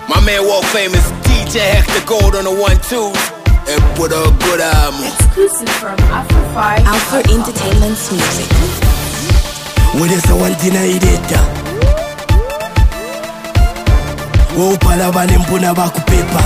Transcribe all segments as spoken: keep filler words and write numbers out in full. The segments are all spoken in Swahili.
My man world famous D J Hector Gold on the one twos. And put a good arm. Exclusive from Alpha five Alpha Entertainment's music. With this one deny data. Wo pala bale mpuna baku pepa.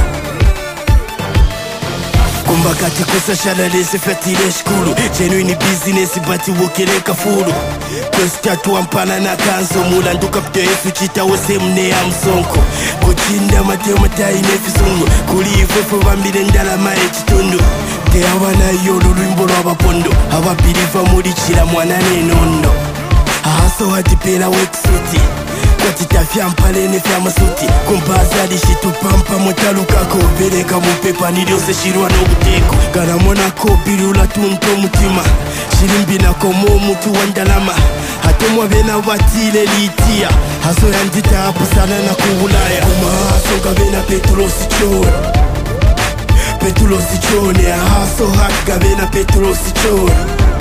Kumba kati kusa shalale fatile shkulu. Genuine business bati wokele kafuru. Kwesta tuwa mpana na kanzo. Mula nduka ptefu chita wose mne ya msonko. Kuchinda mateo matai nefizungu. Kuli ifwefu vambile ndala mae chitundu. Te hawana yolo luimbo lwa pondo. Hawa pilifa muri chila mwanane nono. Ahaso hati pela weksuti. Kwa titafia mpalene fya masuti. Kumbaza lishitu pampa motaluka ko. Veleka mupepa niliose shirwa no buteko. Garamona ko bilula tunto mutima. Shirimbi na komo mutu wandalama. Hatomwa vena watile litia. Haso yandita hapu sana na kuhulaya. Kuma haso gavena petro sichora. Petro sichone. Haso hak gavena petro sichora.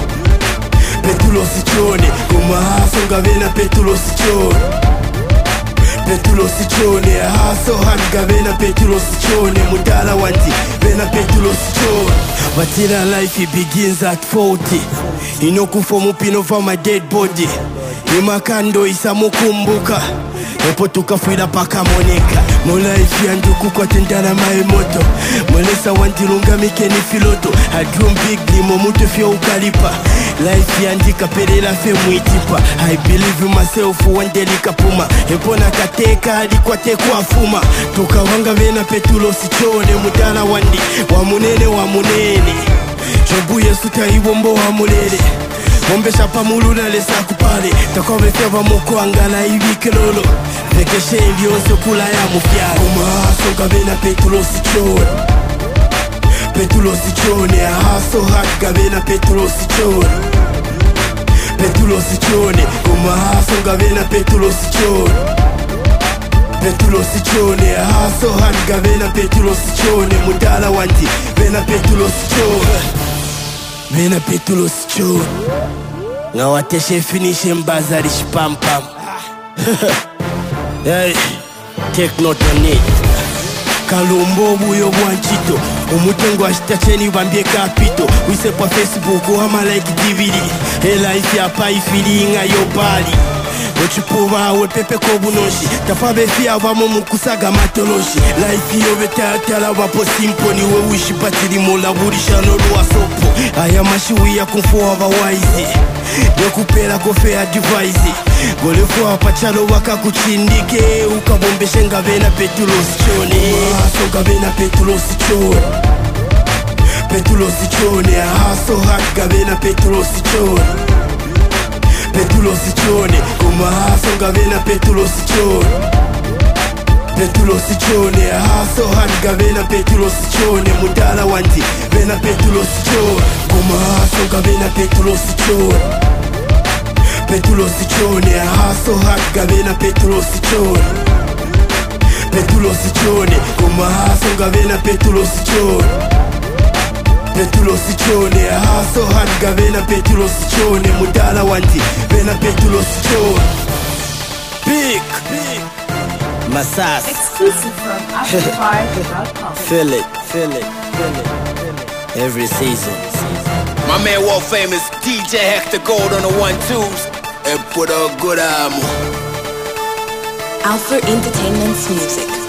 Petro sichone. Kuma haso gavena petro sichora. Petro sichone. Haso hak gavena petro sichone. Mudala wanti vena petro sichora. Watila life it begins at forty. Inokufa mupino for my dead body. Imakando isa mukumbuka. Epo tukafwila paka moneka. Mola ifi anduku kwa tendana mae moto. Molesa wandirunga mike ni filoto. I dream big limo mutu fio ukalipa. Life yandika perela fe muitipa. I believe in myself one day likapuma. Epo nakateka alikuwa tekwa fuma. Tukawanga vena petulo sichone. Mudala wandi wa munene wa munene. Jobu yesu taibombo wa mulele. Ombe shapa muluna lesa kupale. Takobe feba moko angala ibike lolo. Vekeshe ilionse kula ya mufya. Kuma haso gavena petro sichone. Petro sichone. Haso hak gavena petro sichone. Petro sichone. Kuma haso gavena petro sichone. Petro sichone. Haso hak gavena petro sichone. Mudala wanti vena petro sichone. Vena petro sichone. Nga wateshe finishe mbazari shpam pam. Hey, take note on it. Kalumbo buyo bwanchito. Umutengo ashitacheni bambie kapito. Wise pa Facebook wama like D V D. Hey life ya pa ifili inga yobali. Ochipuwa we pepe kobunoshi. Tafabe fia wamo mukusaga matoloshi. Life yo vetatala wapo simponi. We wishi patiri mola burisha no luwa sopo. Ayamashi wia kumfuwa wawaizi. Dokupela kofea device. Golefu apachalo waka kuchindike. Ukabombeshe nga vena petro sichone. Haso gavena petro sichone. Petro sichone. Haso hak gavena petro sichone. Petro sichone. Kuma haso gavena petro sichone. Petro sichone. Haso hak gavena petro sichone. Mudala wanti vena petro sichone. Kuma haso gavena petro sichone. Petro sichone. Haso hak gavena petro sichone. Petro sichone. Kuma haso gavena petro sichone. Petro sichone. Haso hak gavena petro sichone. Mudala wanti vena petro sichone. Big, big Masas. Exclusive from Alpha five dot com. Feel it, feel it, feel it, feel it. Every season. My man world famous D J Hector Gold on the one twos. And put a good arm. Alpha Entertainment's music.